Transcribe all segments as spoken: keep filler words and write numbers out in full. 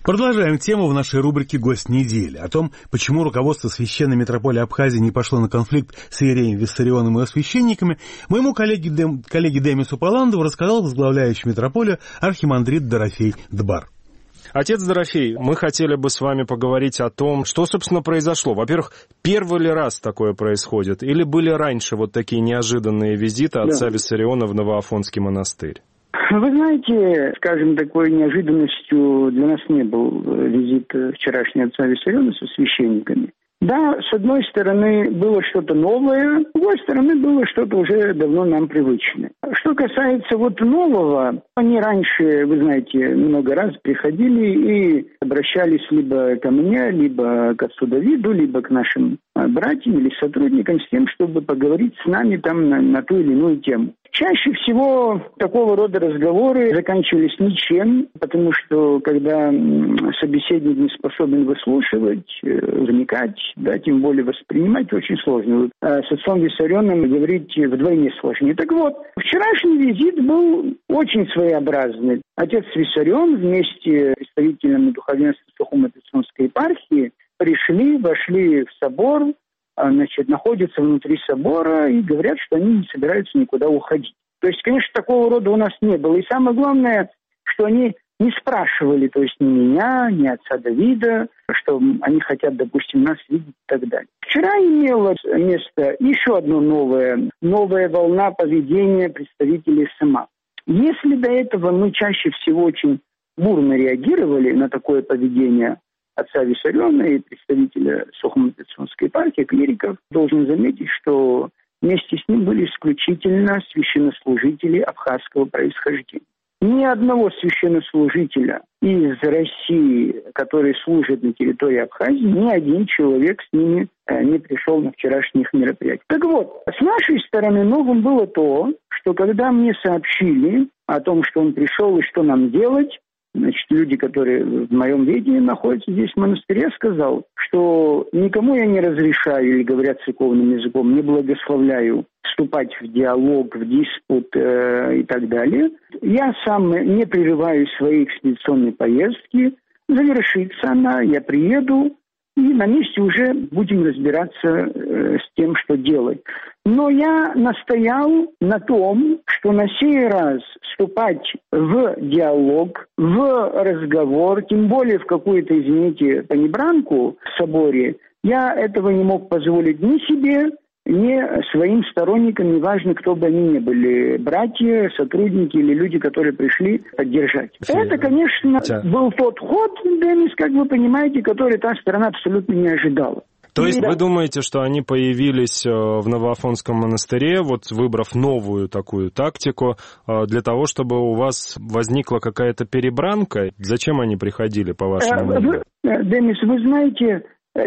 Продолжаем тему в нашей рубрике «Гость недели» о том, почему руководство Священной митрополии Абхазии не пошло на конфликт с иереем Виссарионом и его священниками, моему коллеге, Дем, коллеге Демису Палландову рассказал возглавляющий митрополию архимандрит Дорофей Дбар. Отец Дорофей, мы хотели бы с вами поговорить о том, что, собственно, произошло. Во-первых, первый ли раз такое происходит, или были раньше вот такие неожиданные визиты отца да. Виссариона в Новоафонский монастырь? Вы знаете, скажем, такой неожиданностью для нас не был визит вчерашнего отца Виссариона со священниками. Да, с одной стороны, было что-то новое, с другой стороны, было что-то уже давно нам привычное. Что касается вот нового, они раньше, вы знаете, много раз приходили и обращались либо ко мне, либо к отцу Давиду, либо к нашим братьям или сотрудникам с тем, чтобы поговорить с нами там на, на ту или иную тему. Чаще всего такого рода разговоры заканчивались ничем, потому что когда собеседник не способен выслушивать, вникать, да, тем более воспринимать, очень сложно. А с отцом Виссарионом говорить вдвойне сложнее. Так вот, вчерашний визит был очень своеобразный. Отец Виссарион вместе с представителями духовенства Сухумо-Пицунской епархии пришли, вошли в собор, значит, находятся внутри собора и говорят, что они не собираются никуда уходить. То есть, конечно, такого рода у нас не было. И самое главное, что они не спрашивали, то есть ни меня, ни отца Давида, что они хотят, допустим, нас видеть и так далее. Вчера имело место еще одна новая, новая волна поведения представителей СМА. Если до этого мы чаще всего очень бурно реагировали на такое поведение отца Виссариона и представителя Сухумо-Пицунской епархии, клириков, должен заметить, что вместе с ним были исключительно священнослужители абхазского происхождения. Ни одного священнослужителя из России, который служит на территории Абхазии, ни один человек с ними не пришел на вчерашних мероприятиях. Так вот, с нашей стороны новым было то, что когда мне сообщили о том, что он пришел и что нам делать, значит, люди, которые в моем ведении находятся здесь в монастыре, я сказал, что никому я не разрешаю, или говорят церковным языком, не благословляю вступать в диалог, в диспут э, и так далее. Я сам не прерываю свои экспедиционные поездки. Завершится она, я приеду, и на месте уже будем разбираться э, с тем, что делать. Но я настоял на том, что на сей раз вступать в диалог, в разговор, тем более в какую-то, извините, панибранку в соборе, я этого не мог позволить ни себе, ни своим сторонникам, неважно, кто бы они ни были, братья, сотрудники или люди, которые пришли поддержать. Это, конечно, был тот ход, Демис, как вы понимаете, который та сторона абсолютно не ожидала. То есть вы думаете, что они появились в Новоафонском монастыре, вот выбрав новую такую тактику, для того, чтобы у вас возникла какая-то перебранка? Зачем они приходили, по вашему мнению? Демис, вы знаете,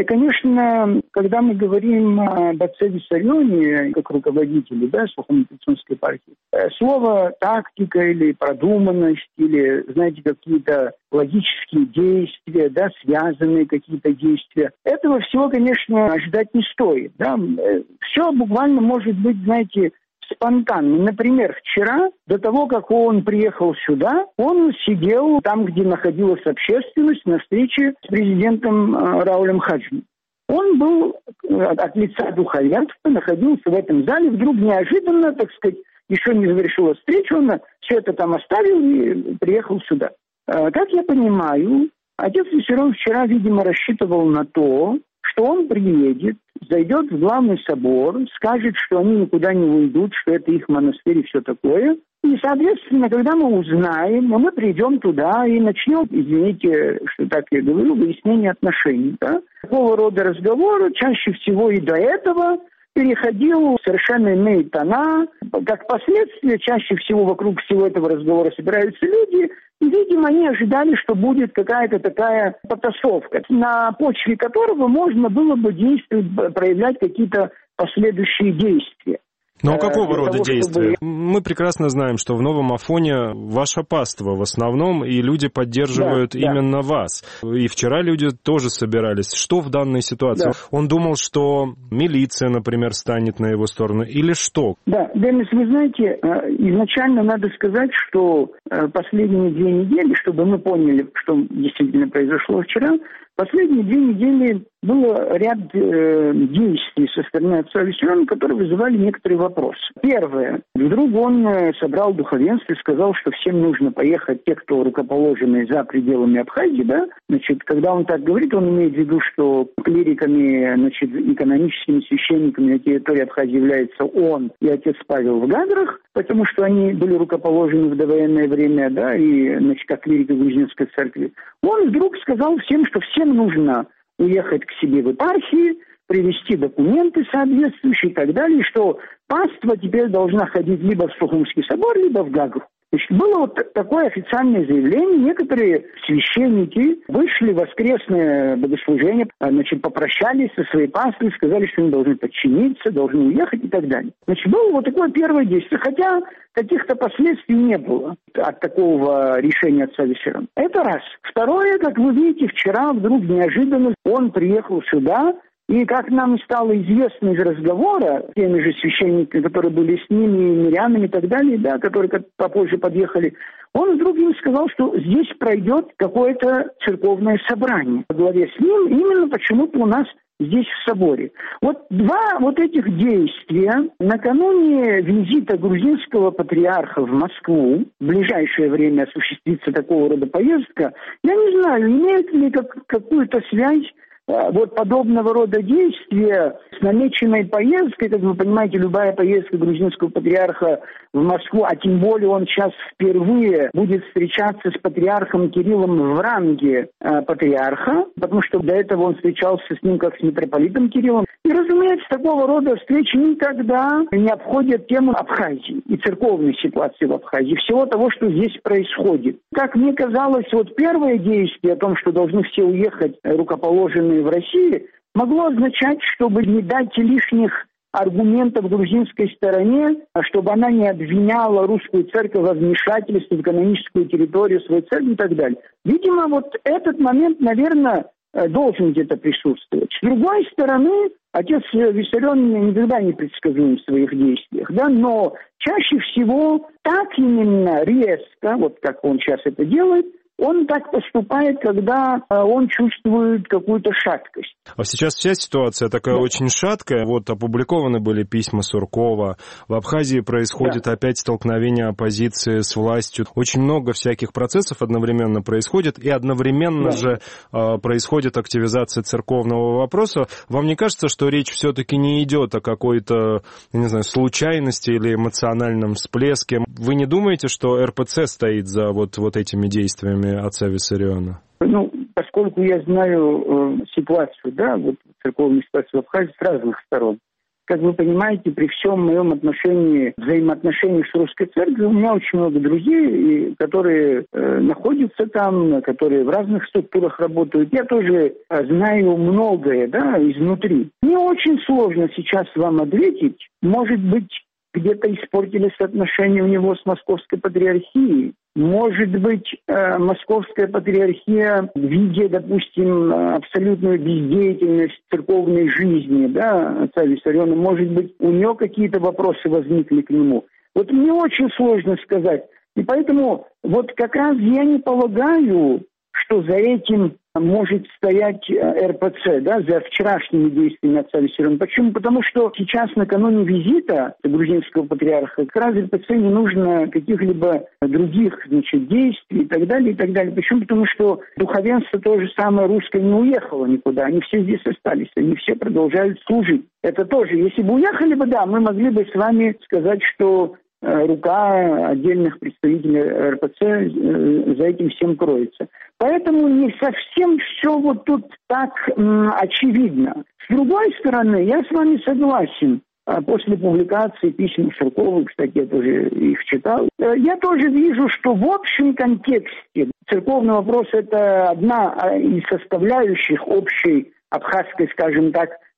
конечно, когда мы говорим об отце Виссарионе, как руководителе, да, Сухумо-Пицунской епархии, слово «тактика» или «продуманность», или, знаете, какие-то логические действия, да, связанные какие-то действия, этого всего, конечно, ожидать не стоит. Да. Все буквально может быть, знаете, спонтанно. Например, вчера, до того, как он приехал сюда, он сидел там, где находилась общественность, на встрече с президентом Раулем Хаджем. Он был от лица духовенства, находился в этом зале, вдруг неожиданно, так сказать, еще не завершилась встреча, он все это там оставил и приехал сюда. Как я понимаю, отец Виссарион вчера, видимо, рассчитывал на то, что он приедет, зайдет в главный собор, скажет, что они никуда не уйдут, что это их монастырь и все такое. И, соответственно, когда мы узнаем, мы придем туда и начнем, извините, что так я говорю, выяснение отношений. Да? Такого рода разговоры чаще всего и до этого переходил в совершенно иные тона. Как последствие, чаще всего вокруг всего этого разговора собираются люди, и, видимо, они ожидали, что будет какая-то такая потасовка, на почве которого можно было бы действовать, проявлять какие-то последующие действия. Но какого рода того, действия? Чтобы... Мы прекрасно знаем, что в Новом Афоне ваше паство в основном, и люди поддерживают да, именно да. вас. И вчера люди тоже собирались. Что в данной ситуации? Да. Он думал, что милиция, например, станет на его сторону, или что? Да, Демис, вы знаете, изначально надо сказать, что последние две недели, чтобы мы поняли, что действительно произошло вчера, последние две недели было ряд э, действий со стороны отца Виссарионова, которые вызывали некоторые вопросы. Первое. Вдруг он э, собрал духовенство и сказал, что всем нужно поехать, те, кто рукоположены за пределами Абхазии, да. Значит, когда он так говорит, он имеет в виду, что клириками, значит, и каноническими священниками на территории Абхазии являются он и отец Павел в Гадрах, потому что они были рукоположены в довоенное время, да, и, значит, как клирики Грузинской церкви. Он вдруг сказал всем, что всем нужно уехать к себе в епархии, привезти документы соответствующие и так далее, что паства теперь должна ходить либо в Сухумский собор, либо в Гагру. Значит, было вот такое официальное заявление. Некоторые священники вышли в воскресное богослужение, значит, попрощались со своей паствой, сказали, что они должны подчиниться, должны уехать и так далее. Значит, было вот такое первое действие, хотя каких-то последствий не было от такого решения отца Виссарионова. Это раз. Второе, как вы видите, вчера вдруг неожиданно он приехал сюда, и, как нам стало известно из разговора с теми же священниками, которые были с ними, и мирянами и так далее, да, которые попозже подъехали, он вдруг им сказал, что здесь пройдет какое-то церковное собрание во главе с ним, именно почему-то у нас здесь в соборе. Вот два вот этих действия накануне визита грузинского патриарха в Москву, в ближайшее время осуществится такого рода поездка, я не знаю, имеет ли как, какую-то связь вот подобного рода действия с намеченной поездкой. Как вы понимаете, любая поездка грузинского патриарха в Москву, а тем более он сейчас впервые будет встречаться с патриархом Кириллом в ранге э, патриарха, потому что до этого он встречался с ним как с митрополитом Кириллом. И, разумеется, такого рода встречи никогда не обходят тему Абхазии и церковной ситуации в Абхазии, всего того, что здесь происходит. Как мне казалось, вот первое действие о том, что должны все уехать рукоположенные в России, могло означать, чтобы не дать лишних аргументов грузинской стороне, чтобы она не обвиняла русскую церковь во вмешательстве в каноническую территорию своей церкви и так далее. Видимо, вот этот момент, наверное, должен где-то присутствовать. С другой стороны, отец Виссарион никогда не предсказуем в своих действиях, да, но чаще всего так именно резко, вот как он сейчас это делает, он так поступает, когда он чувствует какую-то шаткость. А сейчас вся ситуация такая да. очень шаткая. Вот опубликованы были письма Суркова. В Абхазии происходит да. опять столкновение оппозиции с властью. Очень много всяких процессов одновременно происходит, и одновременно да. же э, происходит активизация церковного вопроса. Вам не кажется, что речь все-таки не идет о какой-то, я не знаю, случайности или эмоциональном всплеске? Вы не думаете, что эр пэ цэ стоит за вот, вот этими действиями отца Виссариона? Ну, поскольку я знаю э, ситуацию, да, вот церковную ситуацию в Абхазии с разных сторон, как вы понимаете, при всем моем отношении, взаимоотношениях с русской церковью, у меня очень много друзей, которые э, находятся там, которые в разных структурах работают. Я тоже э, знаю многое, да, изнутри. Мне очень сложно сейчас вам ответить. Может быть, где-то испортились отношения у него с Московской патриархией. Может быть, э, Московская патриархия, видя, допустим, абсолютную бездеятельность церковной жизни, да, отца Виссариона, может быть, у него какие-то вопросы возникли к нему. Вот мне очень сложно сказать. И поэтому вот как раз я не полагаю, что за этим может стоять эр пэ цэ, да, за вчерашними действиями отца Виссариона. Почему? Потому что сейчас, накануне визита грузинского патриарха, как раз эр пэ цэ не нужно каких-либо других, значит, действий и так далее, и так далее. Почему? Потому что духовенство то же самое русское не уехало никуда, они все здесь остались, они все продолжают служить. Это тоже, если бы уехали бы, да, мы могли бы с вами сказать, что рука отдельных представителей эр пэ цэ за этим всем кроется. Поэтому не совсем все вот тут так м, очевидно. С другой стороны, я с вами согласен. После публикации писем Суркова, кстати, я тоже их читал, я тоже вижу, что в общем контексте церковный вопрос – это одна из составляющих общей абхазской, скажем так,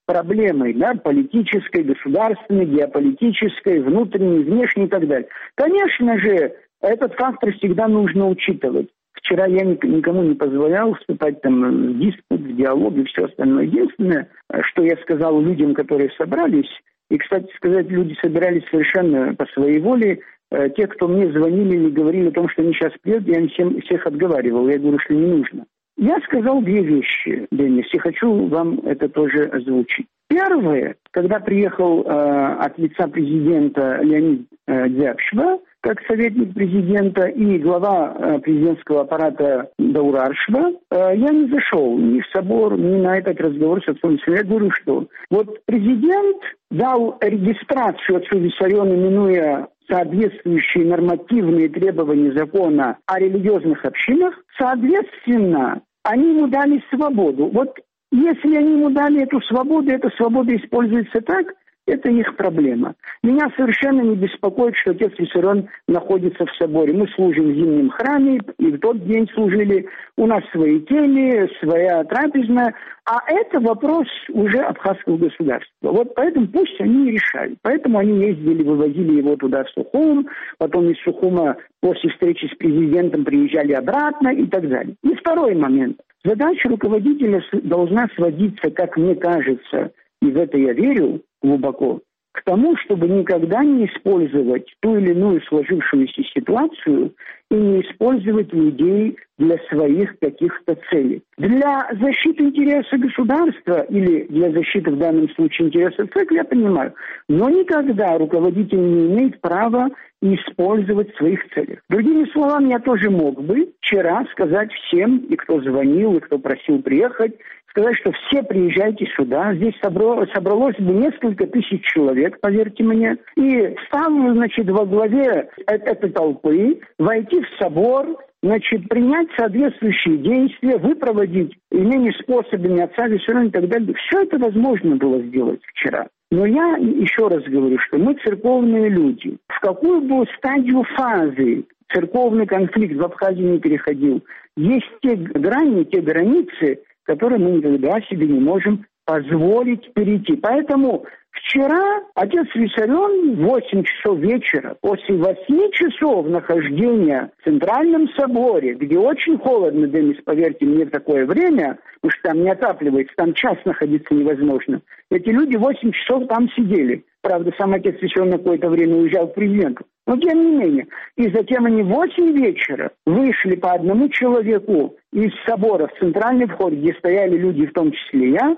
проблемой, да, политической, государственной, геополитической, внутренней, внешней и так далее. Конечно же, этот фактор всегда нужно учитывать. Вчера я никому не позволял вступать там в диспут, в диалог и все остальное. Единственное, что я сказал людям, которые собрались, и, кстати сказать, люди собирались совершенно по своей воле. Те, кто мне звонили или говорили о том, что они сейчас приедут, я им всем, всех отговаривал. Я говорю, что не нужно. Я сказал две вещи, Денис, и хочу вам это тоже озвучить. Первое, когда приехал э, от лица президента Леонид э, Дзябшва, как советник президента, и глава э, президентского аппарата Даураршва, э, я не зашел ни в собор, ни на этот разговор с отцом Виссарионом. Я говорю, что вот президент дал регистрацию отцу Виссариону, минуя соответствующие нормативные требования закона о религиозных общинах, соответственно, они ему дали свободу. Вот если они ему дали эту свободу, эта свобода используется так, это их проблема. Меня совершенно не беспокоит, что отец Виссарион находится в соборе. Мы служим в зимнем храме, и в тот день служили. У нас свои кельи, своя трапезная. А это вопрос уже абхазского государства. Вот поэтому пусть они решают. Поэтому они ездили, вывозили его туда в Сухум, потом из Сухума после встречи с президентом приезжали обратно и так далее. И второй момент. Задача руководителя должна сводиться, как мне кажется, и в это я верю глубоко, к тому, чтобы никогда не использовать ту или иную сложившуюся ситуацию и не использовать людей для своих каких-то целей. Для защиты интереса государства или для защиты в данном случае интереса церкви я понимаю, но никогда руководитель не имеет права использовать в своих целях. Другими словами, я тоже мог бы вчера сказать всем, и кто звонил, и кто просил приехать, сказать, что все приезжайте сюда. Здесь собралось, собралось бы несколько тысяч человек, поверьте мне. И став, значит, во главе этой толпы, войти в собор, значит, принять соответствующие действия, выпроводить иными способами отца Виссариона и так далее. Все это возможно было сделать вчера. Но я еще раз говорю, что мы церковные люди. В какую бы стадию фазы церковный конфликт в Абхазии не переходил, есть те грани, те границы, которые мы никогда себе не можем позволить перейти. Поэтому вчера отец Виссарион в восемь часов вечера, после восьми часов нахождения в Центральном соборе, где очень холодно, Денис, поверьте мне, в такое время, потому что там не отапливается, там час находиться невозможно, эти люди восемь часов там сидели. Правда, сам отец Виссарион на какое-то время уезжал к президенту. Но тем не менее. И затем они в восемь вечера вышли по одному человеку из собора в центральный вход, где стояли люди, в том числе я,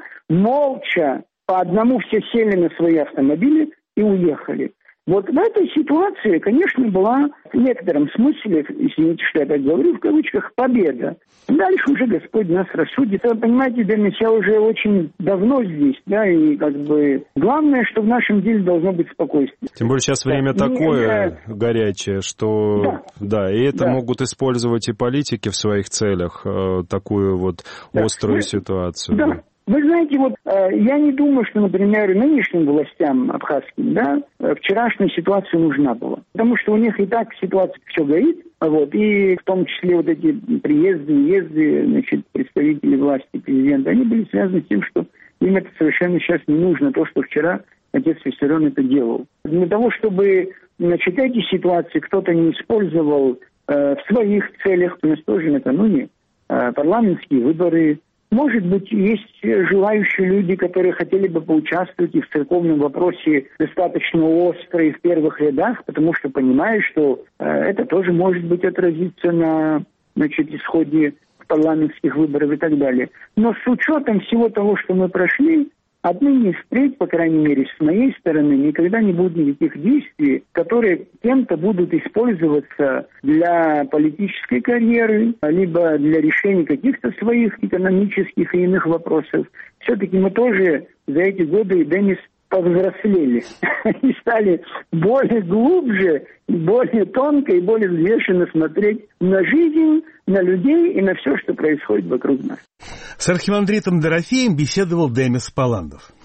молча по одному все сели на свои автомобили и уехали. Вот в этой ситуации, конечно, была в некотором смысле, извините, что я так говорю, в кавычках, победа. Дальше уже Господь нас рассудит. Вы понимаете, Денис, я уже очень давно здесь, да, и как бы главное, что в нашем деле должно быть спокойствие. Тем более сейчас время да, такое не... горячее, что да, да и это да. могут использовать и политики в своих целях, такую вот да. острую Вы... ситуацию. Да. Вы знаете, вот э, я не думаю, что, например, нынешним властям абхазским, да, вчерашняя ситуация нужна была. Потому что у них и так ситуация все горит, вот, и в том числе вот эти приезды, въезды, значит, представителей власти, президента, они были связаны с тем, что им это совершенно сейчас не нужно, то, что вчера отец Виссарион это делал. Для того, чтобы, значит, эти ситуации кто-то не использовал э, в своих целях, у нас тоже накануне э, парламентские выборы. Может быть, есть желающие люди, которые хотели бы поучаствовать и в церковном вопросе достаточно остро и в первых рядах, потому что понимают, что э, это тоже может быть отразиться на, значит, исходе парламентских выборов и так далее. Но с учетом всего того, что мы прошли, отныне и впредь, по крайней мере, с моей стороны, никогда не будет никаких действий, которые кем-то будут использоваться для политической карьеры, либо для решения каких-то своих экономических и иных вопросов. Все-таки мы тоже за эти годы, Денис, повзрослели и стали более глубже, более тонко и более взвешенно смотреть на жизнь, на людей и на все, что происходит вокруг нас. С архимандритом Дорофеем беседовал Демис Палландов.